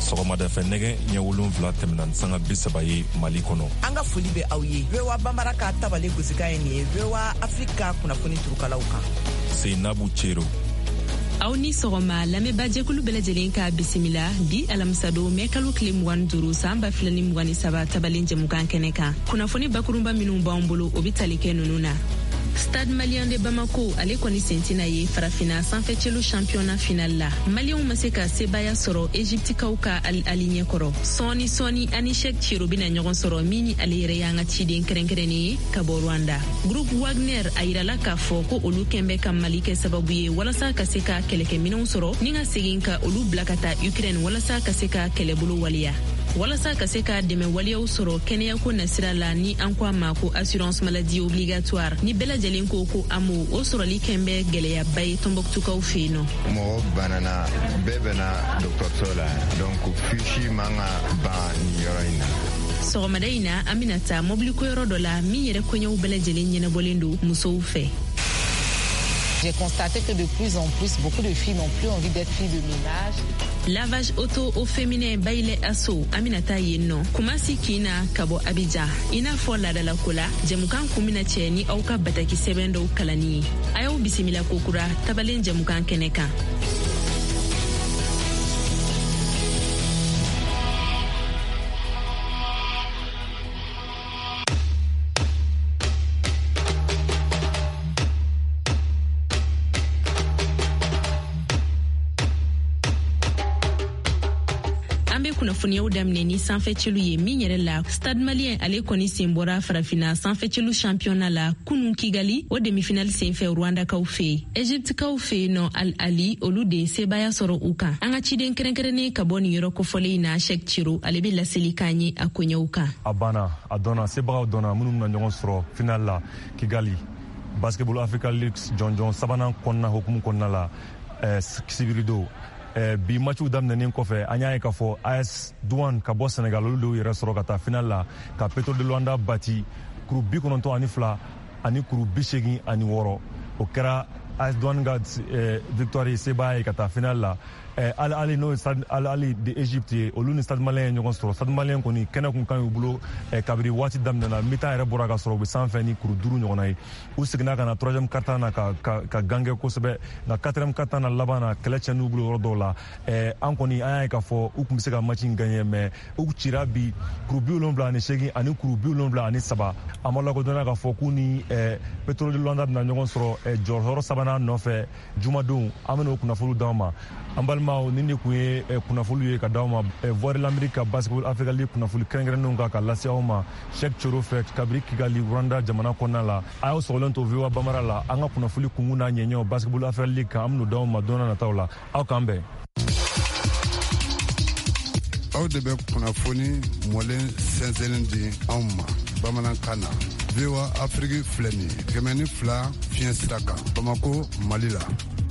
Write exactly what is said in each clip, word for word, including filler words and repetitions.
sɔgɔmada fɛ nɛgɛ ɲɛ wolonfila tɛmɛna sanga bi saba ye Mali kɔnɔ. An ka foli bɛ aw ye. V O A Bambara ka tabale gosika ye nin ye V O A Afrika kunnafoni turukalaw kan. Seinabu Cero. Aw ni sɔgɔma lamɛnba jɛkulu bɛɛ lajɛlen ka bisimila bi alamisado mɛ kalo tile mugan duuru san ba fila ni mugan ni saba tabalen jɛmukan kɛnɛ kan. Kunnafoni bakurunba minnu b'an bolo o bi tali kɛ nunu na. Stade Malien de Bamako ale kɔni sentina ye farafina sanfɛcɛlu championnat final la. Malienw ma se ka sebaya sɔrɔ Egyptikaw ka Al Ahly ɲɛkɔrɔ. Sɔɔni sɔɔni ani Cheikh Chiro bina ɲɔgɔn sɔrɔ min ni ale yɛrɛ y'an ka ciden kɛrɛnkɛrɛnnen ye ka bɔ Rwanda. Groupe Wagner a yirala k'a fɔ ko olu kɛn bɛ ka Mali kɛ sababu ye walasa ka se ka kɛlɛkɛminɛw sɔrɔ ni ka segin ka olu bila ka taa Ukraine walasa ka se ka kɛlɛbolo waliya. Walasa ka se ka dɛmɛ waliyaw sɔrɔ kɛnɛyako nasira la ni an ko a ma ko assurance maladie obligatoire ni bɛɛ lajɛlen ko ko amo o sɔrɔli kɛn bɛ gɛlɛyaba ye Tombouctukaw fɛ yen nɔ. Mɔgɔ banana bɛɛ bɛna dɔgɔtɔrɔso la donc fichi man ka ban nin yɔrɔ in na. Sɔgɔmada in na an bɛna taa mobili koyɔrɔ dɔ la min yɛrɛ kɔɲɔw bɛɛ lajɛlen ɲɛnabɔlen don musow fɛ. J'ai constaté que de plus en plus, beaucoup de filles n'ont plus envie d'être filles de ménage. Lavage auto au féminin Baile Asso Aminata Yenno Kumasi Kina Kabo Abidjan ina fo ladala kola jamukan kumina cɛ ni aw ka bataki sɛbɛn dɔw kalani a y'aw bisimila kokura tabalen jamukan kɛnɛ kan. Kunnafoniyaw daminɛ ni sanfɛcilu ye min yɛrɛ la Stade Malien ale kɔni sen bɔra farafina sanfɛcilu championnat la kunun Kigali o demi-finale senfɛ Rwandakaw fɛ Egyptikaw fɛ nɔ Al Ahly olu de sebaya sɔrɔ u kan. An ka ciden kɛrɛnkɛrɛnnen ka bɔ nin yɔrɔ kofɔlen na Cheikh Chiro ale bɛ laseli k'an ye a koɲɛw kan. A banna a dɔnna sebagaw dɔnna minnu bɛna ɲɔgɔn sɔrɔ finale la Kigali Basketball Africa League jɔnjɔn sabanan kɔnɔna hukumu kɔnɔna la Sibirido. Eh, bi matchw daminɛnen kɔfɛ an y'a ye k'a fɔ A S Douane ka bɔ Senegal olu de yɛrɛ sɔrɔ ka taa final la ka Petro de Luanda bati kuru bi kɔnɔntɔn ani fila ani kuru bi seegin ani wɔɔrɔ o kɛra A S Douane ka eh, victoire ye sebaya ye ka taa final la. Eh, Al Ahly n'o ye Al Ahly de Egypte ye olu ni Stade Malien ye ɲɔgɔn sɔrɔ. Stade Malien kɔni kɛnɛ kun kan y'u bolo eh, kabiri waati daminɛna mi-temps yɛrɛ bɔra ka sɔrɔ u bɛ sanfɛ ni kuru duuru ɲɔgɔnna ye. U seginna ka na troisième quart-temps na ka, ka, ka gangɛ kosɛbɛ nka quatrième quart-temps na laban na kɛlɛ cɛnni u bolo yɔrɔ dɔw la. Eh, an kɔni an y'a ye k'a fɔ u tun bɛ se ka match in gagner mais u cira bi kuru bi wolonwula ani seegin ani kuru bi wolonwula ani saba. A ma lakodɔnna k'a fɔ k'u ni eh, Petro de Luanda bɛna ɲɔgɔn sɔrɔ eh, jɔyɔrɔ sabanan nɔfɛ jumadon an bɛna o kunnafoniw d'anw ma. An balimaw nin de kun ye eh, kunnafoniw ye ka d'aw ma eh, Voix de l'Amérique ka Basketball Africa League kunnafoni kɛrɛnkɛrɛnnenw kan ka lase aw ma Cheikh Choro fɛ kabiri Kigali Rwanda jamana kɔnɔna la. A y'aw sɔgɔlen to V O A Bambara la an ka kunnafoni kungun n'a ɲɛɲɛw Basketball Africa League kan an bɛn'o d'aw ma don n'a nataw la aw k'an bɛn. Aw de bɛ kunnafoni mɔlen sɛnsɛnlen di anw ma bamanankan na. V O A Afrique filɛ nin ye kɛmɛ ni fila fiɲɛ sira kan Bamako Mali la.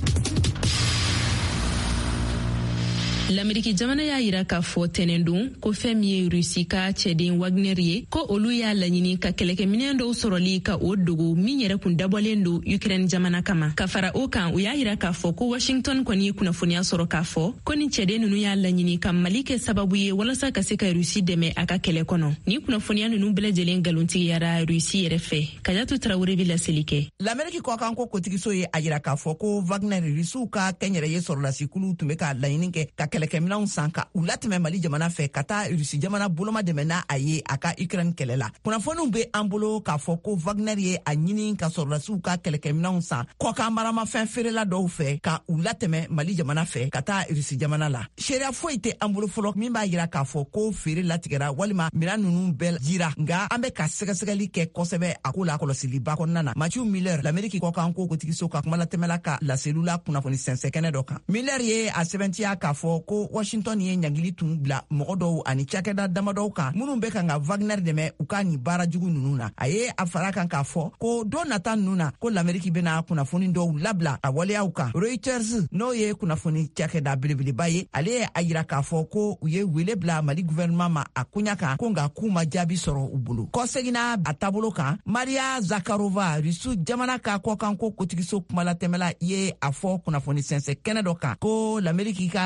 L'Amérique jamana y'a yira k'a fɔ tɛnɛndon ko fɛn min ye Rusi ka cɛden Wagner ye ko olu y'a laɲini ka kɛlɛkɛminɛn dɔw sɔrɔli ka o dogo min yɛrɛ kun dabɔlen don Ukraine jamana kama. Ka fara o kan u y'a yira k'a fɔ ko Washington kɔni ye kunnafoniya sɔrɔ k'a fɔ ko ni cɛden ninnu y'a laɲini ka Mali kɛ sababu ye walasa ka se ka Rusi dɛmɛ a ka kɛlɛ kɔnɔ. Ni kunnafoniya ninnu bɛɛ lajɛlen galontigiyara Rusi yɛrɛ fɛ. Kajatu Traoré bɛ laseli kɛ. L'Amérique kɔkan ko kotigiso ye a yira k'a fɔ ko Wagner Rusiw ka kɛnyɛrɛye sɔrɔlasikulu tun bɛ ka laɲini kɛ ka kɛlɛkɛminɛnw san ka u latɛmɛ Mali jamana fɛ ka taa Rusi jamana boloma dɛmɛ n'a a ye a ka Ukraine kɛlɛ la. Kunnafoniw bɛ an bolo k'a fɔ ko Wagner ye a ɲini ka sɔrɔlasiw ka kɛlɛkɛminɛnw san kɔkan maramafɛn feerela dɔw fɛ ka u latɛmɛ Mali jamana fɛ ka taa Rusi jamana la. Sariya foyi tɛ an bolo fɔlɔ min b'a yira k'a fɔ ko feere latigɛra walima minɛn ninnu bɛɛ jira nka an bɛ ka sɛgɛsɛgɛli kɛ kosɛbɛ a ko la kɔlɔsiliba kɔnɔna na. Mathieu Miller l'Amérique kɔkan ko kotigiso ka kuma latɛmɛla ka laselula kunnafoni sɛnsɛnkɛnɛ dɔ kan. Miller ye a sɛbɛntiya k'a fɔ ko Washington ye ɲangili tun bila mɔgɔ dɔw ani cakɛda damadɔw kan minnu bɛ kan ka Wagner dɛmɛ u ka nin baara jugu ninnu na. A ye a fara kan k'a fɔ ko don nata ninnu na ko l'Amérique bɛna kunnafoni dɔw labila a waleyaw kan. Reuters n'o ye kunnafoni cakɛda belebeleba ye ale ye a yira k'a fɔ ko u ye wele bila Mali gouvernement ma a koɲa kan ko nka k'u ma jaabi sɔrɔ u bolo. Kɔseginna a taabolo kan Maria Zakharova Rusu jamana ka kɔkanko kotigiso kumalatɛmɛla ye a fɔ kunnafoni sɛnsɛn kɛnɛ dɔ kan ko l'Amérique ka laseli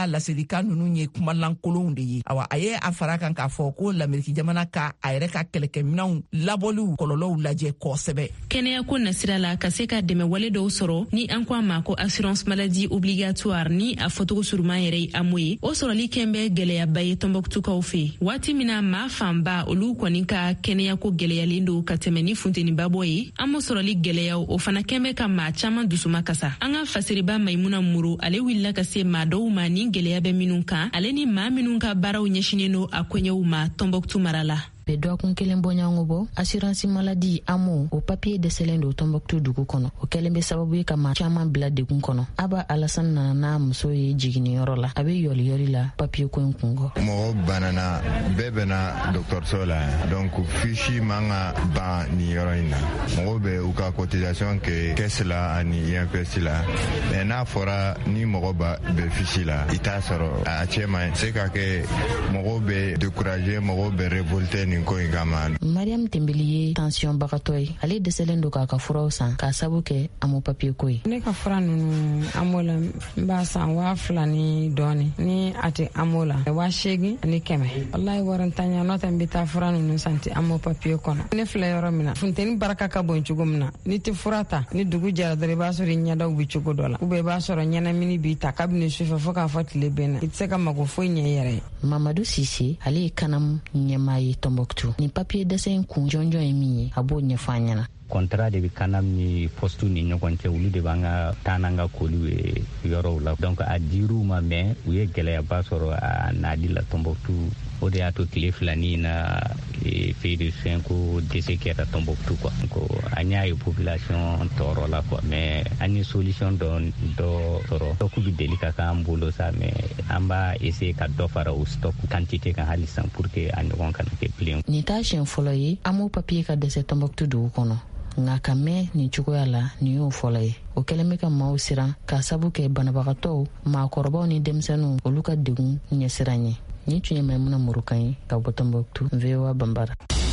amerika nunu ye kumalankolonw de ye awa a ye a fara kan k'a fɔ ko lameriki jamana ka a yɛrɛ ka kɛlɛkɛminɛw labɔliw kɔlɔlɔw lajɛ kosɛbɛ. Kɛnɛya ko nasira la ka se ka dɛmɛ wale dɔw sɔrɔ ni an ko a ma ko assurance maladie obligatoire ni a fɔtogo suruman yɛrɛ ye amo ye o sɔrɔli kɛn bɛ gwɛlɛyaba ye Tɔnbɔkutukaw fɛ waati min na maa fanba olu kɔni ka kɛnɛya ko gwɛlɛyalen do ka tɛmɛ ni funteniba bɔ ye an mo sɔrɔli gwɛlɛyaw o fana kɛn bɛ ka maa caman dusuma kasa. An ka fasiriba Maimuna Muru ale wulila ka se maa dɔw ma ni gwɛlɛya bɛ minnu kan ale ni maa minnu ka baaraw ɲɛsinen do a koɲɛw ma Tɔnbɔkutu mara la. Be dɔgɔkun kelen bɔɲɔgɔngo bɔ assurance maladie amo o papier dɛsɛlen do Tɔnbɔkutu dugu kɔnɔ o kɛlen bɛ sababu ye ka maa caman bila degun kɔnɔ. Aba Alassane nana n'a muso ye jiginniyɔrɔ la a bɛ yɔliyɔli la papier ko in kungɔ. Mɔgɔ banana bɛɛ bɛna dɔgɔtɔrɔso la donc fiche man ka ban nin yɔrɔ in na mɔgɔ bɛ u ka cotisation kɛ caisse la ani I N P S la mais n'a fɔra ni mɔgɔ bɛ fiche la i t'a sɔrɔ a cɛ man ɲi se ka kɛ mɔgɔ bɛ décourager mɔgɔ bɛ révolter ni Mariam Tembeli ye tension bagatɔ ye ale dɛsɛlen do k'a ka furaw san k'a sabu kɛ amo papier ko ye. Ne ka fura nunu amo la n b'a san waa fila ni dɔɔni ni a tɛ amo la waa seegin ani kɛmɛ wallahi warantanya n'o tɛ n bɛ taa fura nunu san tɛ amo papier kɔnɔ. Ne filɛ yɔrɔ min na funteni baraka ka bon cogo min na ni tɛ fura ta ni dugu jɛra dɔrɔn i b'a sɔrɔ i ɲɛdaw bɛ cogo dɔ la ou bien i b'a sɔrɔ ɲɛnamini b'i ta kabini sufɛ fo k'a fɔ tile bɛn na i tɛ se ka mago foyi ɲɛ i yɛrɛ ye. Mamadou Sise ale ye kanam ɲɛmaa ye Tɔnbɔkutu ni papier dɛsɛ in kun jɔnjɔn ye min ye a b'o ɲɛfɔ an ɲɛna. Contrat de bi kanam ni postu ni ɲɔgɔn cɛ olu de b'an ka taa n'an ka koliw ye yɔrɔw la donc a dir'u ma mais u ye gɛlɛyaba sɔrɔ a nali la Tɔnbɔkutu o de y'a to tile filani na feuille de soin ko dɛsɛ kɛra Tɔnbɔkutu quoi ko an y'a ye population tɔɔrɔ la quoi mais an ye solution dɔ dɔ sɔrɔ stock bi deli ka k'an bolo sa mais an b'a essayer ka dɔ fara o stock quantité kan hali san pour que a ɲɔgɔn kana kɛ bilen. Nin t'a siɲɛ fɔlɔ ye an m'o papier ka dɛsɛ Tɔnbɔkutu dugu kɔnɔ nka ka mɛn nin cogoya la nin y'o fɔlɔ ye o kɛlen bɛ ka maaw siran k'a sabu kɛ banabagatɔw maakɔrɔbaw ni denmisɛnninw olu ka degun ɲɛsiran ye. Ni tun ye Maimuna Muru kan ye ka bɔ Tɔnbɔkutu V O A Bambara.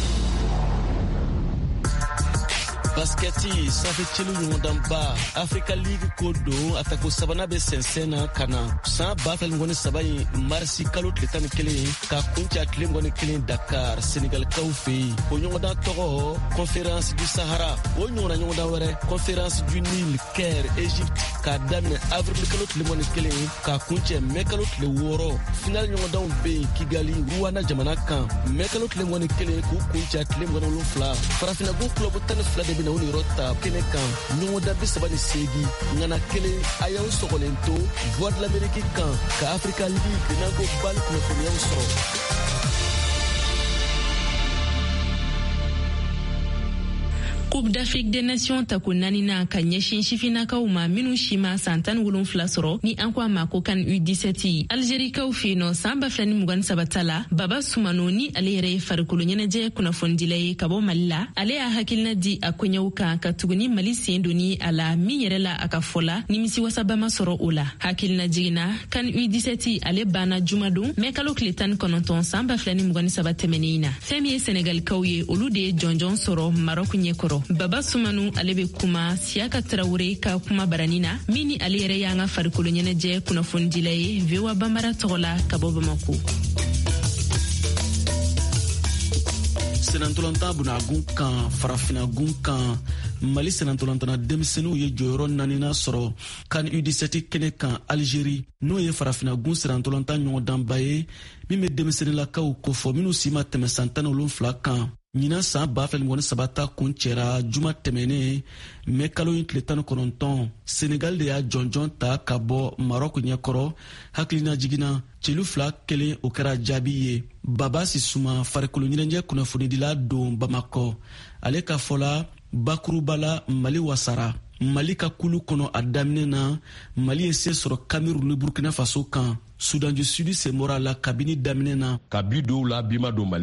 Basketi sanfɛ celu ɲɔgɔndanba Africa League ko don a ta ko sabanan bɛ sɛnsɛn na ka na san ba fila ni kɔni saba in marisi kalo tile tan ni kelen ka kuncɛ tile kɔni kelen Dakar Senegalikaw fɛ yen o ɲɔgɔndan tɔgɔ Conférence du Sahara o ɲɔgɔnna ɲɔgɔndan wɛrɛ Conférence du Nil Caire Égypte k'a daminɛ avril kalo tile kɔni kelen ka kuncɛ mai kalo tile wɔɔrɔ final ɲɔgɔndanw bɛ yen Kigali Rwanda jamana kan mai kalo tile kɔni kelen k'u kuncɛ tile kɔni wolonwula farafinagun club tan ni fila de bɛ na o yɔrɔ ta kɛnɛ kan ɲɔgɔndan bi saba ni seegin ŋana kelen a y'aw sɔgɔlen to voix de l'Amérique kan ka Africa League n'an ko bali kunnafoniyaw sɔrɔ. Coupe d'Afrique des Nations tako nanina ka ɲɛsin sifinakaw ma minnu si ma san tan wolonwula sɔrɔ ni an ko a ma ko kan U dix-sept Algérikaw fɛ yen nɔ san ba fila ni mugan ni saba ta la Baba Soumano ni ale yɛrɛ ye farikolo ɲɛnajɛ kunnafonidila ye ka bɔ Mali la ale y'a hakilina di a koɲɛw kan ka tuguni Mali sen doni a la min yɛrɛ la a ka fɔ la nimisiwasaba ma sɔrɔ o la hakilina jiginna kan U dix-sept ale banna jumadon mai kalo tile tan ni kɔnɔntɔn san ba fila ni mugan ni saba tɛmɛnen na fɛn min ye Senegalikaw ye olu de ye jɔnjɔn sɔrɔ Maroc ɲɛkɔrɔ. Baba Soumano ale be kuma Siaka Traoré ka kuma barani na min ni ale yɛrɛ y'an ka farikolo ɲɛnajɛ kunnafonidila ye V O A Bambara tɔgɔ la ka bɔ Bamako. Senantolanta bunagun kan farafinagun kan Mali senantolantana denmisɛnninw ye jɔyɔrɔ naanina sɔrɔ kan U dix-sept kɛnɛ kan Algérie n'o ye farafinagun senantolanta ɲɔgɔndanba ye min bɛ denmisɛnninlakaw kofɔ minnu si ma tɛmɛ san tan ni wolonwula kan. Ɲinan san ba fila ni kɔni saba ta kun cɛra juma tɛmɛnen mai kalo in tile tan ni kɔnɔntɔn Senegal de y'a jɔnjɔn ta ka bɔ Maroc ɲɛkɔrɔ hakilina jiginna celu fila kelen o kɛra jaabi ye. Baba Sisuma farikolo ɲɛnajɛ kunnafonidila don Bamakɔ ale ka fɔla bakuruba la Mali wasara Mali ka kulu kɔnɔ a daminɛ na Mali ye se sɔrɔ Cameroun ni Burkina Faso kan Soudan du Sud senbɔra la kabini daminɛ na ka bi dɔw la bi ma don Mali la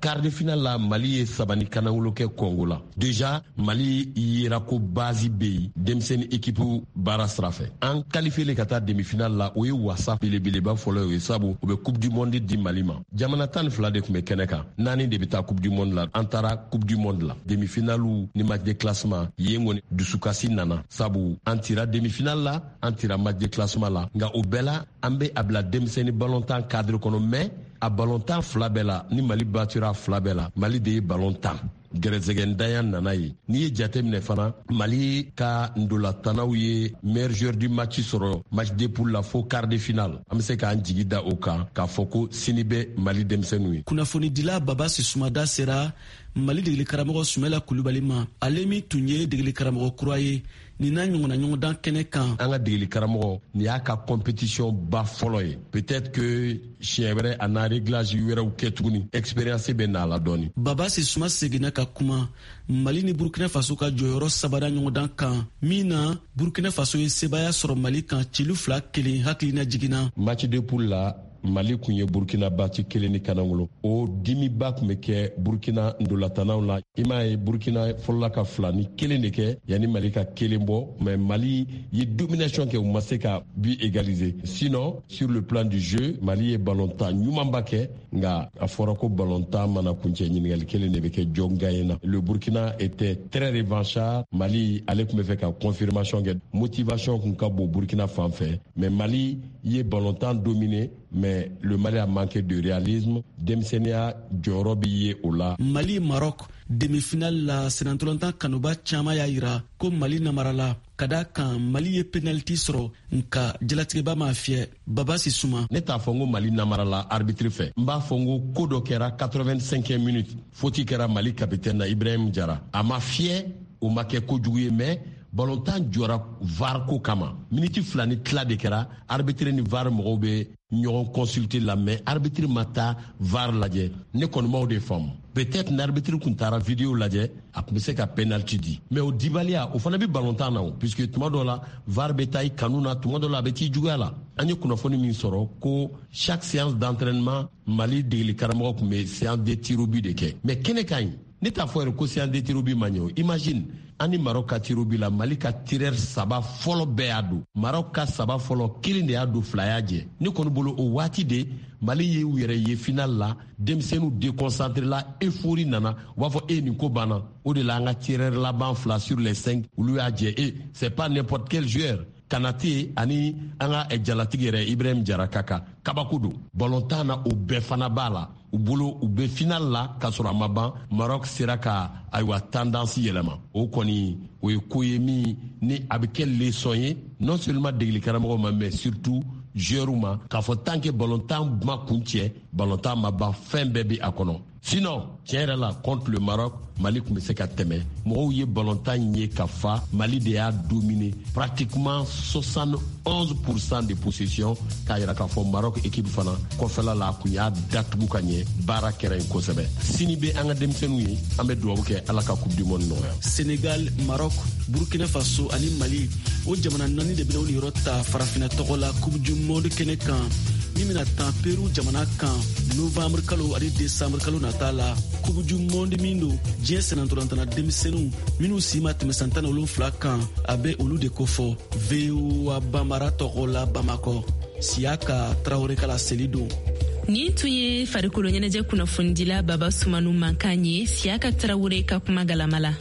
quart de finale la Mali ye sabani kanawulo kɛ Congo la. Déjà Mali yera ko base be demsen équipe bara srafɛ. An qualifié le kata demi-finale la o ye wasa belebeleba fɔlɔ ye sabu o be Coupe du Monde di Mali ma. Jamana tan fila de tun bɛ kɛnɛ kan. Naani de bɛ taa Coupe du Monde la. An taara Coupe du Monde la. Demi-finale ni match de classement ye ngoni dusukasi nana sabu an tira demi-finale la, an tira match de classement la. Nga o bɛɛ la an bɛ a bila denmisɛnnin ballon tan cadre kɔnɔ mais a ballon tan fila bɛɛ la ni Mali battura fila bɛɛ la Mali de ye ballon tan gɛrɛsɛgɛndaya nana ye n'i ye jate minɛ fana Mali ka ndolatanaw ye meilleur joueur du match sɔrɔ match de poule la fo quart de finale an bɛ se k'an jigi da o kan k'a fɔ ko sini bɛ Mali denmisɛnninw ye. Kunnafoni dila Baba Sisumada sera Mali degeli karamɔgɔ Sumela Kulubali ma ale min tun ye degeli karamɔgɔ kura ye nin n'a ɲɔgɔnna ɲɔgɔndan kɛnɛ kan. An ka degeli karamɔgɔ nin y'a ka compétition ba fɔlɔ ye peut-être que siɲɛ wɛrɛ a n'a réglage wɛrɛw kɛ tuguni expérience bɛ n'a la dɔɔni. Baba Sisuma seginna ka kuma Mali ni Burkina Faso ka jɔyɔrɔ sabara ɲɔgɔndan kan min na Burkina Faso ye sebaya sɔrɔ Mali kan cili fila kelen hakilina jiginna. Match de poule la Mali kun ye Burkina bati kelen ni kanangolo o dimi ba kun bɛ kɛ Burkina ndolatanaw la i m'a ye Burkina fɔlɔla ka fila ni kelen de kɛ yanni Mali ka kelen bɔ mais Mali ye domination kɛ u ma se ka but égaliser sinon sur le plan du jeu Mali ye ballon tan ɲumanba kɛ nka a fɔra ko ballon tan mana kuncɛ ɲininkali kelen de bɛ kɛ jɔn gagne na. Le Burkina était très revanchard. Mali ale kun bɛ fɛ ka confirmation kɛ motivation kun ka bon Burkina fan fɛ mais Mali ye ballon tan dominé mais le Mali a manqué de réalisme. Denmisɛnniya jɔyɔrɔ bi ye o la. Mali Maroc demi-finale la senantolantan kanuba caman y'a yira ko Mali namarala ka da kan Mali ye penalty sɔrɔ nka jalatigɛba m'a fiyɛ. Baba Sisuma ne t'a fɔ n ko Mali namarala arbitre fɛ n b'a fɔ n ko ko dɔ kɛra quatre-vingt-cinquième minute faute kɛra Mali capitaine na Ibrahim Jara a ma fiyɛ o ma kɛ kojugu ye mais ballon tan jɔra V A R ko kama miniti fila ni tila de kɛra arbitre ni V A R mɔgɔw bɛ ɲɔgɔn consulter la mais arbitre ma taa V A R lajɛ ne kɔni m'o de faamu peut-être ni arbitre kun taara vidéo lajɛ a kun bɛ se ka penalty di mais o dibaliya o fana bɛ ballon tan na o puisque tuma dɔ la V A R bɛ taa i kanu na tuma dɔ la a bɛ t'i juguya la an ye kunnafoni min sɔrɔ ko chaque séance d'entraînement Mali degeli karamɔgɔ kun bɛ séance de tir au but de kɛ mais kɛnɛ ka ɲi ne t'a fɔ yɛrɛ ko séance de tir au but ma ɲɛ o imagine ani Maroc ka tir au but la Mali ka tireur saba fɔlɔ bɛɛ y'a don Maroc ka saba fɔlɔ kelen de y'a don fila y'a jɛ ne kɔni bolo o waati de Mali ye u yɛrɛ ye finale la denmisɛnninw déconcentré la euphorie nana u b'a fɔ e nin ko banna o de la an ka tireur laban fila sur les cinq olu y'a jɛ e c'est pas n'importe quel joueur Kanate ani an ka jalatigi yɛrɛ Ibrahim Jara ka kan kabako don ballon tan na o bɛɛ fana b'a la u bolo u bɛ finale la k'a sɔrɔ a ma ban Maroc sera ka ayiwa tendance yɛlɛma o kɔni o ye ko ye min ni a bɛ kɛ leçon ye non seulement degeli karamɔgɔw ma mais surtout joueurs ma k'a fɔ tant que ballon tan ma kun cɛ ballon tan ma ban fɛn bɛɛ bɛ a kɔnɔ sinon tiɲɛ yɛrɛ la contre le Maroc Mali kun bɛ se ka tɛmɛ mɔgɔw ye ballon tan ye ka fa Mali de y'a dominé pratiquement soixante-onze pour cent de possession k'a yira k'a fɔ Maroc équipe fana kɔfɛla la a kun y'a datugu ka ɲɛ baara kɛra yen kosɛbɛ sini bɛ an ka denmisɛnninw ye an bɛ dugawu kɛ Ala ka coupe du monde nɔgɔya. Sénégal, Maroc, Burkina Faso ani Mali o jamana naani de bɛna o yɔrɔ ta farafinna tɔgɔ la coupe du monde kɛnɛ kan min bɛna tan Peru jamana kan novembre kalo ani décembre kalo nata la coupe du monde min don diɲɛ senatolantana denmisɛnninw minnu si ma tɛmɛ san tan ni wolonwula kan a bɛ olu de kofɔ V O A Bambara tɔgɔ la Bamakɔ Siyaka Traoré kala seli don. Ni tun ye farikolo ɲɛnajɛ kunnafonidila Baba Sumanu Mankan ye Siyaka Traoré ka kuma galama la.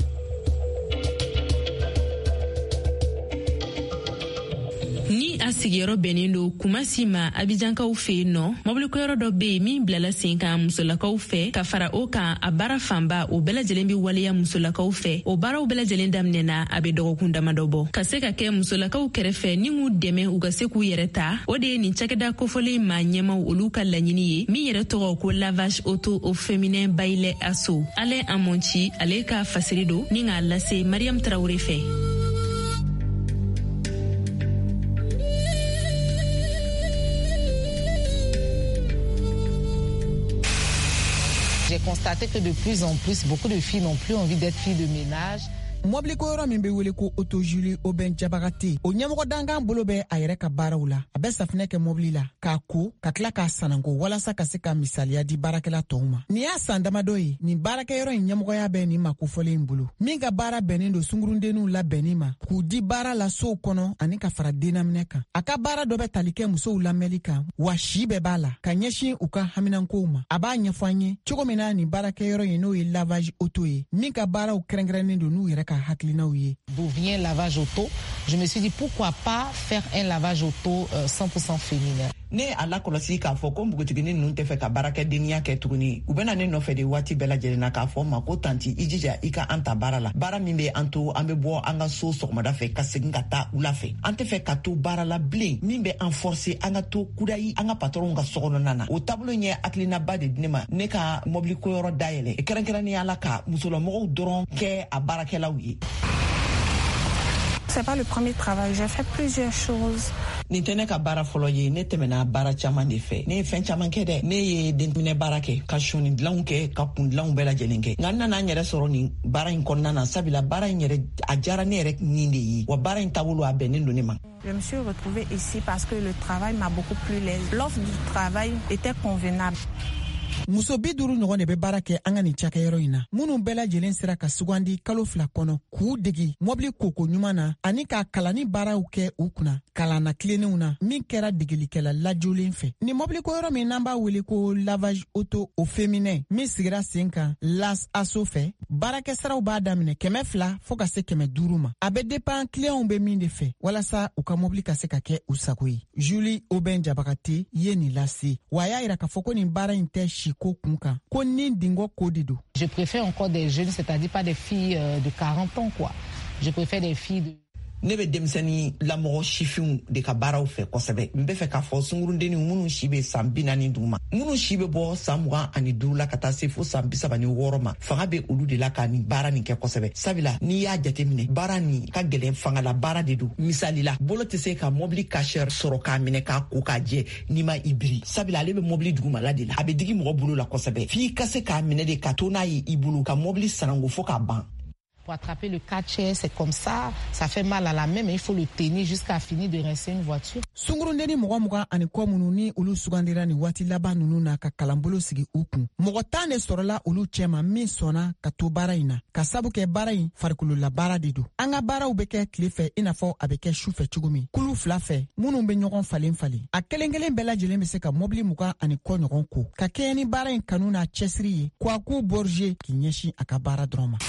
Ni a sigiyɔrɔ bɛnnen don Kumasi ma Abijankaw fɛ yen nɔ mobilikɔyɔrɔ dɔ bɛ yen min bilala sen kan musolakaw fɛ ka fara o kan a baara fanba o bɛɛ lajɛlen bɛ waleya musolakaw fɛ o baaraw bɛɛ lajɛlen daminɛna a bɛ dɔgɔkun damadɔ bɔ ka se ka kɛ musolakaw kɛrɛfɛ ni k'u dɛmɛ u ka se k'u yɛrɛ ta o de ye nin cakɛda kofɔlen maa ɲɛmaw olu ka laɲini ye min yɛrɛ tɔgɔ ko lavage auto au féminin Bayle Asso Ale Amonci ale ka fasiri don ni k'a lase Mariam Traoré fɛ. J'ai constaté que de plus en plus, beaucoup de filles n'ont plus envie d'être filles de ménage. mobili ko yɔrɔ min be wele ko Auto Julie Oben Jabagate o ɲɛmɔgɔ dankan bolo bɛ a yɛrɛ ka baaraw la a bɛ safinɛ kɛ mobili la k'a ko ka tila k'a sanango walasa ka se ka misaliya di baarakɛla tɔw ma nin y'a san damadɔ ye nin baarakɛyɔrɔ in ɲɛmɔgɔya bɛ nin ma kofɔlen in bolo min ka baara bɛnnen don sungurundenninw labɛnni ma k'u di baara la sow kɔnɔ ani ka fara dennaminɛ kan a ka baara dɔ bɛ tali kɛ musow lamɛnli kan wa si bɛɛ b'a la ka ɲɛsin u ka haminankow ma a b'a ɲɛfɔ an ye cogo min na nin baarakɛyɔrɔ ye n'o ye lavage auto ye min ka baaraw kɛrɛnkɛrɛnnen don n'u yɛrɛ ka hakilinaw ye. D'où vient lavage auto? Je me suis dit pourquoi pas faire un lavage auto euh, cent pour cent féminin. Ne ala kɔlɔsi k'a fɔ ko npogotigini ninnu tɛ fɛ ka baarakɛdenya kɛ tuguni u bɛna ne nɔfɛ de waati bɛɛ lajɛlen na k'a fɔ ma ko tanti i jija i ka an ta baara la baara min bɛ an to an bɛ bɔ an ka so sɔgɔmada fɛ ka segin ka taa wula fɛ an tɛ fɛ ka to baara la bilen min bɛ an forcer an ka to kudayi an ka patron ka sokɔnɔna na o taabolo ɲɛ hakilinaba de di ne ma ne ka mobili koyɔrɔ dayɛlɛ kɛrɛnkɛrɛnnenya la ka musolamɔgɔw dɔrɔn kɛ a baarakɛlaw ye. C'est pas le premier travail, j'ai fait plusieurs choses. Nin tɛ ne ka baara fɔlɔ ye ne tɛmɛna baara caman de fɛ ne ye fɛn caman kɛ dɛ ne ye denminɛ baara kɛ ka sɔni dilanw kɛ ka kun dilanw bɛɛ lajɛlen kɛ nka n nana n yɛrɛ sɔrɔ nin baara in kɔnɔna na sabula baara in yɛrɛ a diyara ne yɛrɛ nin de ye wa baara in taabolo a bɛnnen don ne ma. Je me suis retrouvée ici parce que le travail m'a beaucoup plu. L'offre du travail était convenable. muso bi duuru ɲɔgɔn de bɛ baara kɛ an ka nin cakɛyɔrɔ in na minnu bɛɛ lajɛlen sera ka sugandi kalo fila kɔnɔ k'u degi mobili koko ɲuman na ani ka kalanni baaraw kɛ u kunna kalan na tilennenw na min kɛra degelikɛla lajolen fɛ ni mobili koyɔrɔ min n'an b'a wele ko lavage auto au féminin min sigira sen kan las aso fɛ baarakɛsaraw b'a daminɛ kɛmɛ fila fɔɔ ka se kɛmɛ duuru ma a bɛ dépend clientw bɛ min de fɛ walasa u ka mobili ka se ka kɛ u sago ye. Julie Oben Jabagate ye nin lase wa a y'a yira k'a fɔ ko nin baara in tɛ si ko kun kan ko ni dingo ko de do. Je préfère encore des jeunes, c'est-à-dire pas des filles euh, de quarante ans quoi. Je préfère des filles de ne bɛ denmisɛnnin lamɔgɔ sifinw de ka baaraw fɛ kosɛbɛ n bɛ fɛ k'a fɔ sungurundenninw minnu si bɛ san bi naani dugu ma minnu si bɛ bɔ san mugan ani duuru la ka taa se fo san bi saba ni wɔɔrɔ ma fanga bɛ olu de la ka nin baara nin kɛ kosɛbɛ sabula n'i y'a jateminɛ baara nin ka gɛlɛn fangala baara de don misali la bolo tɛ se ka mobili kasɛr sɔrɔ k'a minɛ k'a ko k'a jɛ n'i ma i biri sabula ale bɛ mobili dugumala de la a bɛ digi mɔgɔ bolo la kosɛbɛ f'i ka se k'a minɛ de ka to n'a ye i bolo ka mobili sanango fo k'a ban. Pour attraper le catcher, c'est comme ça, ça fait mal à la main, mais il faut le tenir jusqu'à finir de rincer une voiture. Sungurundeni mɔgɔ mugan ani kɔ minnu ni olu sugandira ni waati laban ninnu na ka kalanbolo sigi u kun mɔgɔ tan de sɔrɔla olu cɛma min sɔnna ka to baara in na ka sabu kɛ baara in farikolola baara de don an ka baaraw bɛ kɛ tile fɛ i n'a fɔ a bɛ kɛ su fɛ cogo min kulu fila fɛ minnu bɛ ɲɔgɔn falen falen a kelen kelen bɛɛ lajɛlen bɛ se ka mobili mugan ani kɔ ɲɔgɔn ko ka kɛɲɛ ni baara in kanu n'a cɛsiri ye Kwaku Borje k'i ɲɛsin a ka baara dɔrɔn ma.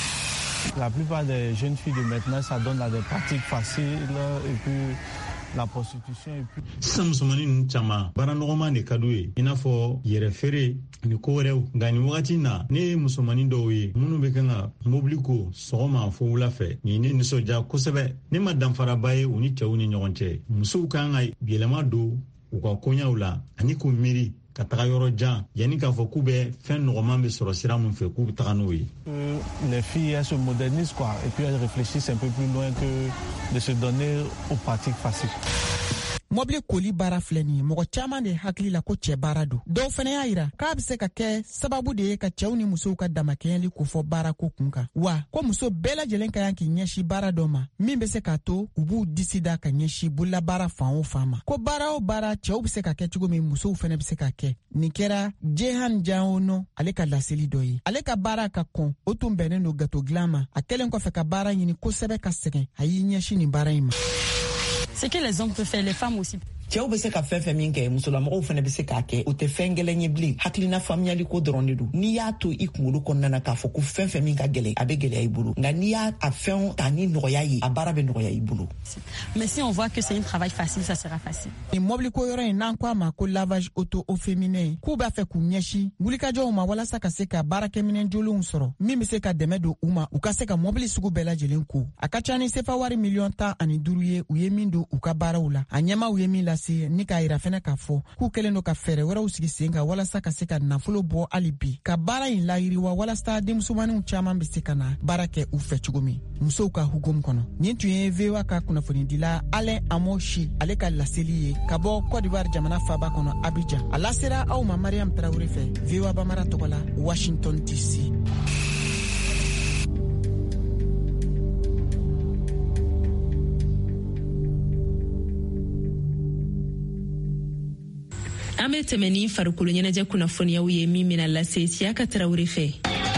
La plupart des jeunes filles de maintenant, ça donne à des pratiques faciles et puis la prostitution et puis... Sisan musomanin ninnu caman baara nɔgɔman de ka d'u ye i n'a fɔ yɛrɛ feere ni ko wɛrɛw nka nin wagati na ne ye musomanin dɔw ye minnu bɛ kan ka mobili ko sɔgɔma fo wula fɛ nin ne nisɔndiya kosɛbɛ ne ma danfaraba ye u ni cɛw ni ɲɔgɔn cɛ musow kan ka yɛlɛma don u ka koɲɛw la ani k'u miiri ka taga yɔrɔ jan yanni k'a fɔ k'u bɛ fɛn nɔgɔman bɛ sɔrɔ sira min fɛ k'u bɛ taga n'o ye. Les filles elles se modernisent quoi et puis elles réfléchissent un peu plus loin que de se donner aux pratiques faciles. mobili koli baara filɛ nin ye mɔgɔ caman de hakili la ko cɛ baara don dɔw fana y'a yira k'a bɛ se ka kɛ sababu de ye ka cɛw ni musow ka damakɛɲɛli kofɔ baara ko kun kan wa ko muso bɛɛ lajɛlen ka kan k'i ɲɛsin baara dɔ ma min bɛ se k'a to u b'u disi da ka ɲɛsin bololabaara fan o fan ma ko baara o baara cɛw bɛ se ka kɛ cogo min musow fana bɛ se ka kɛ nin kɛra Jehan Jaono ale ka laseli dɔ ye ale ka baara ka kɔn o tun bɛnnen don gato dilan ma a kɛlen kɔfɛ ka baara ɲini kosɛbɛ ka sɛgɛn a y'i ɲɛsin nin baara in ma. C'est que les hommes peuvent faire, les femmes aussi. cɛw bɛ se ka fɛn fɛn min kɛ musolamɔgɔw fana bɛ se k'a kɛ o tɛ fɛn gɛlɛn ye bilen hakilina faamuyali ko dɔrɔn de don n'i y'a to i kunkolo kɔnɔna na k'a fɔ ko fɛn fɛn min ka gɛlɛn a bɛ gɛlɛya i bolo nka n'i y'a a fɛn ta ni nɔgɔya ye a baara bɛ nɔgɔya i bolo. Mais si on voit que c'est un travail facile, ça sera facile. Ni mobili ko yɔrɔ in n'an ko a ma ko lavage auto au féminin k'u b'a fɛ k'u ɲɛsin wulikajɔw ma walasa ka se ka baarakɛminɛn jolenw sɔrɔ min bɛ se ka dɛmɛ don u ma u ka se ka mobili sugu bɛɛ lajɛlen ko a ka ca ni sefa wari miliyɔn tan ani duuru ye u ye min don u ka baaraw la a ɲɛmaw ye min lase ni k'a yira fɛnɛ k'a fɔ k'u kɛlen don ka fɛɛrɛ wɛrɛw sigi sen kan walasa ka se ka nafolo bɔ hali bi ka baara in layiriwa walasa denmusomaninw caman bɛ se ka na baara kɛ u fɛ cogo min musow ka hukumu kɔnɔ nin tun ye V O A ka kunnafonidila Alain Amoshi ale ka laseli ye ka bɔ Côte d'Ivoire jamana faaba kɔnɔ Abidjan a lasera aw ma Mariam Traoré fɛ V O A Bamara tɔgɔ la Washington D C. be tɛmɛni farikolo ɲɛnajɛ kunnafoniyaw ye min mina lase Siyaka Tarawele fɛ.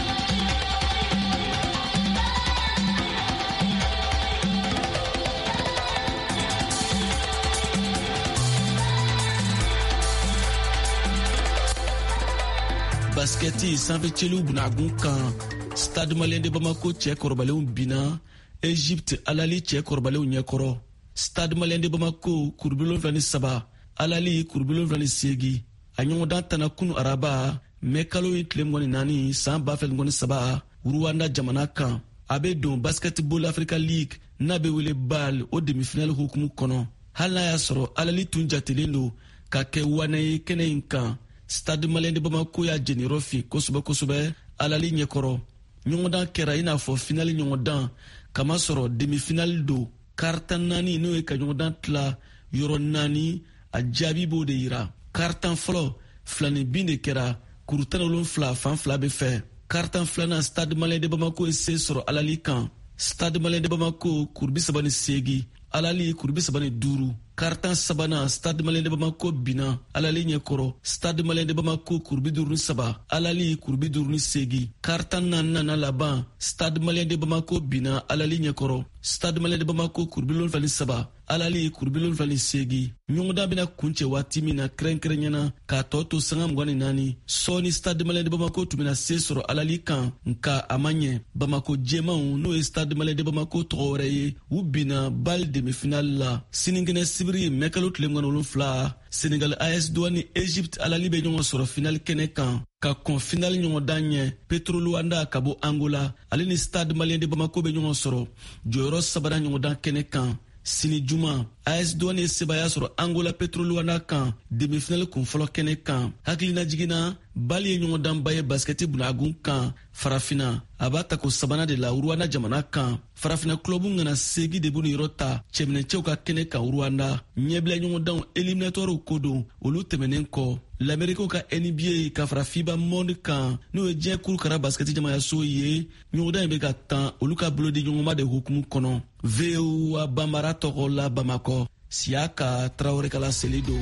Basketi sanfɛcɛliw bunagun kan Stade Malien de Bamako cɛ kɔrɔbalenw bina Egypte alali cɛ kɔrɔbalenw ɲɛkɔrɔ. Stade Malien de Bamako kuru wolonwula ni saba alali kuru wolonwula ni seegin a ɲɔgɔndan tana kunu araba mɛ kalo ye tile mugan ni naani san ba fila ni saba Rwanda jamana kan. A bɛ don Basketball Africa League n'a bɛ wele B A L o demi-finale hukumu kɔnɔ. Hali n'a y'a sɔrɔ alali tun jatelen don ka kɛ wana ye kɛnɛ in kan. Stade Malien de Bamako y'a jeniyɔrɔ fin kosɛbɛ kosɛbɛ alali ɲɛkɔrɔ. Ɲɔgɔndan kɛra i n'a fɔ finale ɲɔgɔndan kama sɔrɔ demi-finale don. Kartan naani n'o ye ka ɲɔgɔndan tila yɔrɔ naani a jaabi b'o de yira. Kartan fɔlɔ filani bin de kɛra kuru tan ni wolonwula fan fila bɛ fɛ. Kartan filanan Stade Malien de Bamako ye se sɔrɔ alali kan. Stade Malien de Bamako kuru bi saba ni seegin alali kuru bi saba ni duuru. Kartan sabanan Stade Malien de Bamako bina alali ɲɛkɔrɔ. Stade Malien de Bamako kuru bi duuru ni saba alali kuru bi duuru ni seegin. Kartan naaninan laban Stade Malien de Bamako bina alali ɲɛkɔrɔ. Stade Malien de Bamako kuru bi wolonwula ni saba alali kuru bi wolonwula ni seegin. Ɲɔgɔndan bɛna kuncɛ waati min na kɛrɛnkɛrɛnyana k'a tɔ to sanga mugan ni naani sɔɔni Stade Malien de Bamako tun bɛna se sɔrɔ alali kan nka a ma ɲɛ. Bamako jɛmanw n'o ye Stade Malien de Bamako tɔgɔ wɛrɛ ye u bina B A L demi-finale la. Sinikɛnɛ sibiri mɛkalo tile mugan ni wolonwula Senegal A S Douane ni Egypte alali bɛ ɲɔgɔn sɔrɔ finale kɛnɛ kan ka kɔn finale ɲɔgɔndan ɲɛ. Petro Luanda ka bɔ Angola ale ni Stade Malien de Bamako bɛ ɲɔgɔn sɔrɔ jɔyɔrɔ sabanan ɲɔgɔndan kɛnɛ kan. Sini juma A S Douane ye sebaya sɔrɔ Angola Petro Luanda kan demi-finale kunfɔlɔ kɛnɛ kan. Hakilina jiginna B A L ye ɲɔgɔndanba ye basketi bunagun kan farafina a b'a ta ko sabanan de la Rwanda jamana kan. Farafina club ngana segi de b'u ni yɔrɔ ta cɛminɛcɛw ka kɛnɛ kan Rwanda. Ɲɛbila ɲɔgɔndanw éliminatoires ko don olu tɛmɛnen kɔ. L'Amérique ka N B A ka fara FIBA Monde kan n'o ye diɲɛ kurukara basketi jamanaso ye ɲɔgɔndan in bɛ ka tan olu ka bolodi ɲɔgɔnma de hukumu kɔnɔ. V O A Bambara tɔgɔ la Bamakɔ Siyaka Tarawele kala seli don.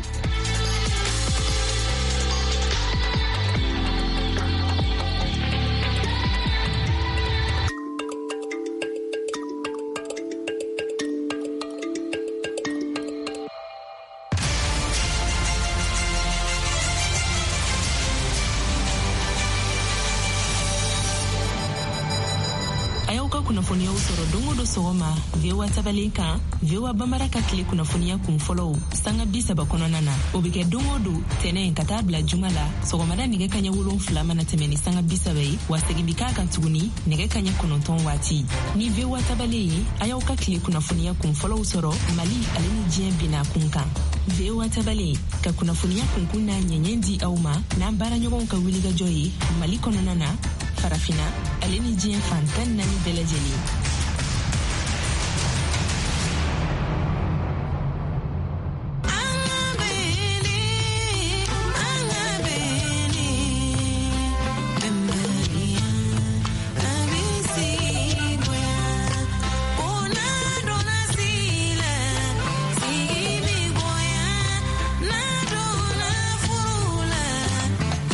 Kunnafoniyaw sɔrɔ don o don sɔgɔma V O A tabalen kan V O A Bambara ka tile kunnafoniya kun fɔlɔw sanga bi saba kɔnɔna na o bɛ kɛ don o don tɛnɛ ka taa bila juma la sɔgɔmada nɛgɛ kaɲɛ wolonwula mana tɛmɛ ni sanga bi saba ye wa segin bi k'a kan tuguni nɛgɛ kaɲɛ kɔnɔntɔn waati ni V O A tabalen ye a y'aw ka tile kunnafoniya kun fɔlɔw sɔrɔ Mali ale ni diɲɛ bina kun kan. V O A tabalen ka kunnafoniya kunkun n'a ɲɛɲɛ di aw ma n'an baaraɲɔgɔnw ka wulikajɔ ye Mali kɔnɔna na farafina ale ni diɲɛ fan tan naani bɛɛ lajɛlen.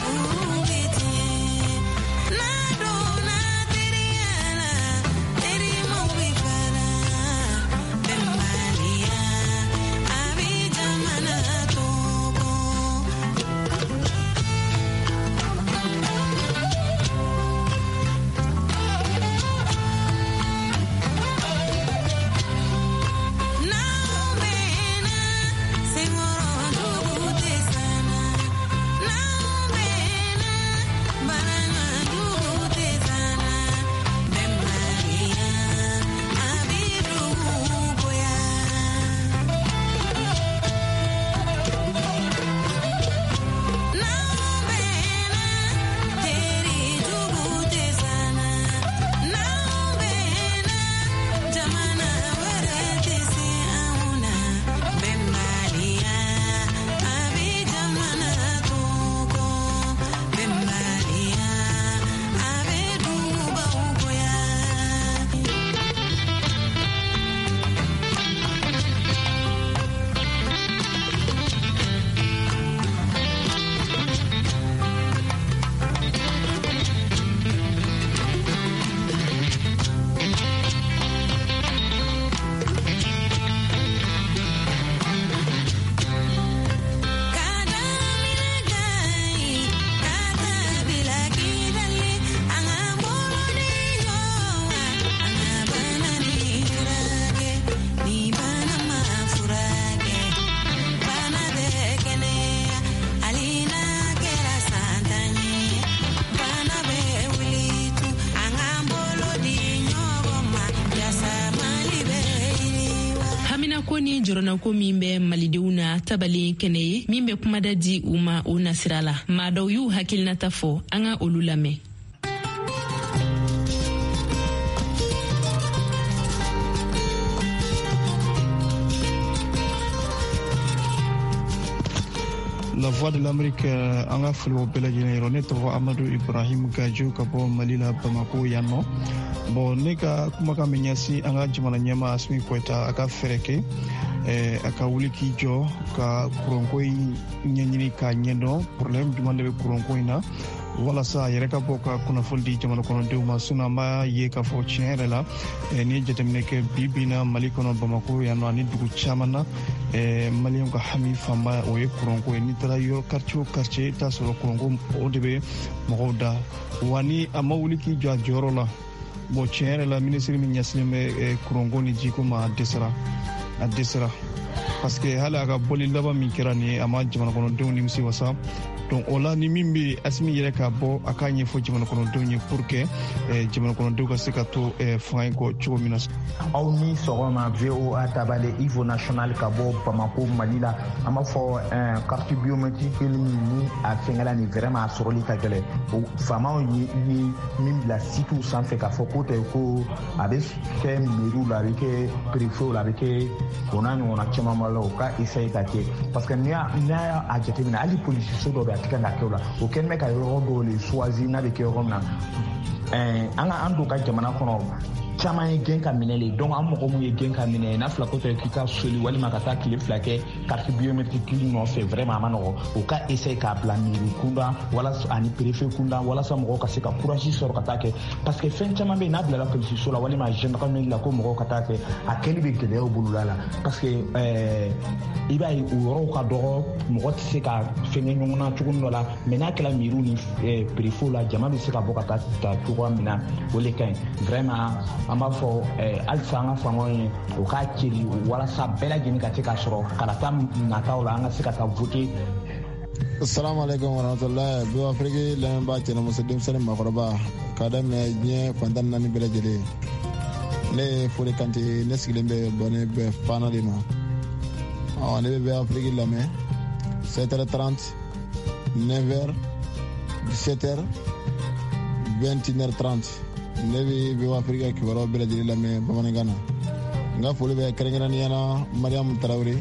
Lady ko ni jorona ko min bɛ malidenw na tabali kɛnɛ ye min bɛ kumada di u ma o nasira la maa dɔw y'u hakilinata fɔ an ka olu lamɛn. La Voix de l'Amérique an ka foli bɛɛ lajɛlen yɔrɔ ne tɔgɔ Amadu Ibrahim Gajo ka bɔ Mali la Bamako yan nɔ. Bon ne ka kumakan bɛ ɲɛsin an ka jamana ɲɛmaa Asimi Goita a ka fɛɛrɛ kɛ a ka wuli k'i jɔ ka kuranko in ɲɛɲini k'a ɲɛdɔn problème jumɛn de bɛ kuranko in na walasa a yɛrɛ ka bɔ ka kunnafoni di jamana kɔnɔdenw ma sinon an b'a ye k'a fɔ tiɲɛ yɛrɛ la ni ye jateminɛ kɛ bi bi na Mali kɔnɔ Bamako yan nɔ ani dugu caman na maliyɛnw ka hami fanba o ye kuranko ye n'i taara yɔrɔ quartier o quartier i t'a sɔrɔ kuranko o de bɛ mɔgɔw da wa ni a ma wuli k'i jɔ a jɔyɔrɔ la bon tiɲɛ yɛrɛ la minisiri min ɲɛsinnen bɛ kuranko ni jiko ma a dɛsɛra a dɛsɛra parce que hali a ka bɔli laban min kɛra nin ye a ma jamana kɔnɔdenw nimisi wasa donc o la ni min bɛ Asimi yɛrɛ ka bɔ a k'a ɲɛfɔ jamana kɔnɔdenw ye pour que jamana kɔnɔdenw ka se ka to fanga in kɔ cogo min na. aw ni sɔgɔma V O A tabale Ivo National ka bɔ Bamako Mali la an b'a fɔ carte biométrique ni a fɛngɛla ni vraiment a sɔrɔli ka gɛlɛn o faamaw ye min bila site sanfɛ k'a fɔ ko tɛ ko a bɛ kɛ mairie la a bɛ kɛ préfet la a bɛ kɛ o n'a ɲɔgɔnna caman b'a la o ka essayer ka kɛ parce que n'i y'a jateminɛ hali polisiso dɔ bɛ a tɛ ka kɛ o la o kɛlen bɛ ka yɔrɔ dɔw le choisir n'a bɛ kɛ yɔrɔ min na an ka an don ka jamana kɔnɔ caman ye gɛn ka minɛ le donc an mɔgɔ mun ye gɛn ka minɛ n'a fila ko tɛ k'i ka soli walima ka taa tile fila kɛ carte biométrique nɔfɛ vraiment a ma nɔgɔ o ka essayer k'a bila mairie kunda walasa ani préfet kunda walasa mɔgɔw ka se ka courage sɔrɔ ka taa kɛ parce que fɛn caman bɛ yen n'a bilala polisiso la walima gendarmerie la ko mɔgɔw ka taa kɛ a kɛli bɛ gɛlɛya u bolo la parce que i b'a ye o yɔrɔw ka dɔgɔ mɔgɔ tɛ se ka fɛngɛ ɲɔgɔn na cogo dɔ la mais n'a kɛra mairie ni préfet la jama bɛ se ka bɔ ka taa ta cogoya min na o le ka ɲi vraiment an b'a fɔ halisa an ka faamaw ye o k'a ceri walasa bɛɛ lajɛlen ka se k'a sɔrɔ kalata nataw la an ka se ka taa voter. Assalamu alaikum warahmatullahi B O A Afrique lamɛnbaa cɛ ni muso denmisɛnnin maakɔrɔba k'a daminɛ diɲɛ fantan ni naani bɛɛ lajɛlen ne ye Fode Kante ne sigilen bɛ bɔnɛ bɛ fana de ma ne bɛ B O A Afrique lamɛn sept heures trente neuf heures dix-sept heures vingt et une heures trente ne bɛ B O A Afrique kibaruyaw bɛɛ lajɛlen lamɛn bamanankan na n ka foli bɛ kɛrɛnkɛrɛnnenya la Mariam Tarawele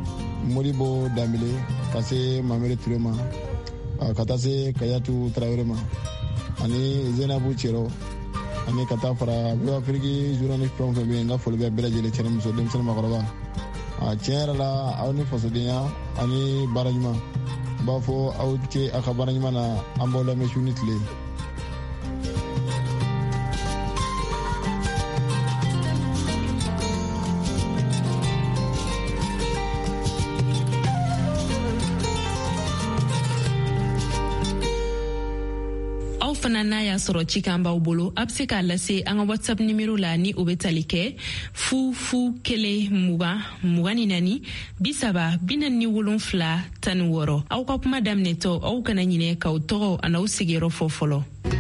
Modibo Dambele ka se Mamere Ture ma ka taa se Kayatu Tarawele ma ani Zenabu Cero ani ka taa fara B O A Afrique journaliste fɛn o fɛn bɛ yen n ka foli bɛ bɛɛ lajɛlen cɛ ni muso denmisɛnnin maakɔrɔba tiɲɛ yɛrɛ la aw ni fasodenya ani baara ɲuman n b'a fɔ aw cɛ a ka baara ɲuman na an b'aw lamɛn su ni tile. fana n'a y'a sɔrɔ cikan b'aw bolo a bɛ se k'a lase an ka WhatsApp numéro la ni o bɛ tali kɛ fu fu kelen mugan mugan ni naani bi saba bi naani ni wolonfila tan ni wɔɔrɔ aw ka kuma daminɛtɔ aw kana ɲinɛ k'aw tɔgɔ a n'aw sigiyɔrɔ fɔ fɔlɔ.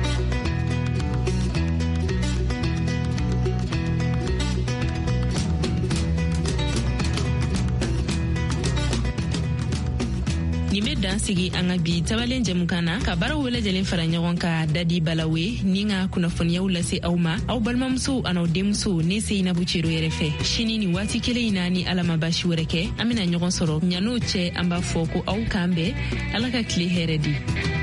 Nin bɛ dan sigi an ka bi tabalen jɛmukan na ka baaraw wele lajɛlen fara ɲɔgɔn ka Dadi Balawe ni ka kunnafoniyaw lase aw ma aw balimamusow an'aw denmusow ne Seinabu Cero yɛrɛ fɛ sini ni waati kelen in na ni Ala ma baasi wɛrɛ kɛ an bɛna ɲɔgɔn sɔrɔ ɲan'o cɛ an b'a fɔ ko aw k'an bɛn Ala ka tile hɛrɛ di.